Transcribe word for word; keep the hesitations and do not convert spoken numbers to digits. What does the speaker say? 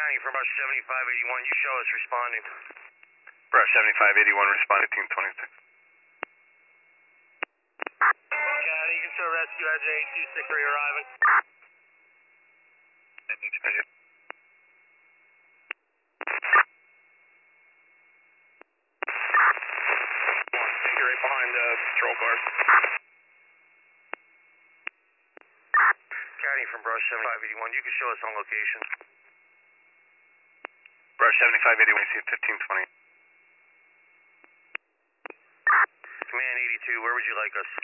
County from Brush seventy-five eighty-one, you show us responding. Brush seventy-five eighty-one, responding team twenty-six. County, you can show rescue S A two six three arriving. You're right behind the patrol cars. County from Brush seventy-five eighty-one, you can show us on location. Brush seventy-five eighty-one, you see fifteen twenty. Command eighty-two, where would you like us?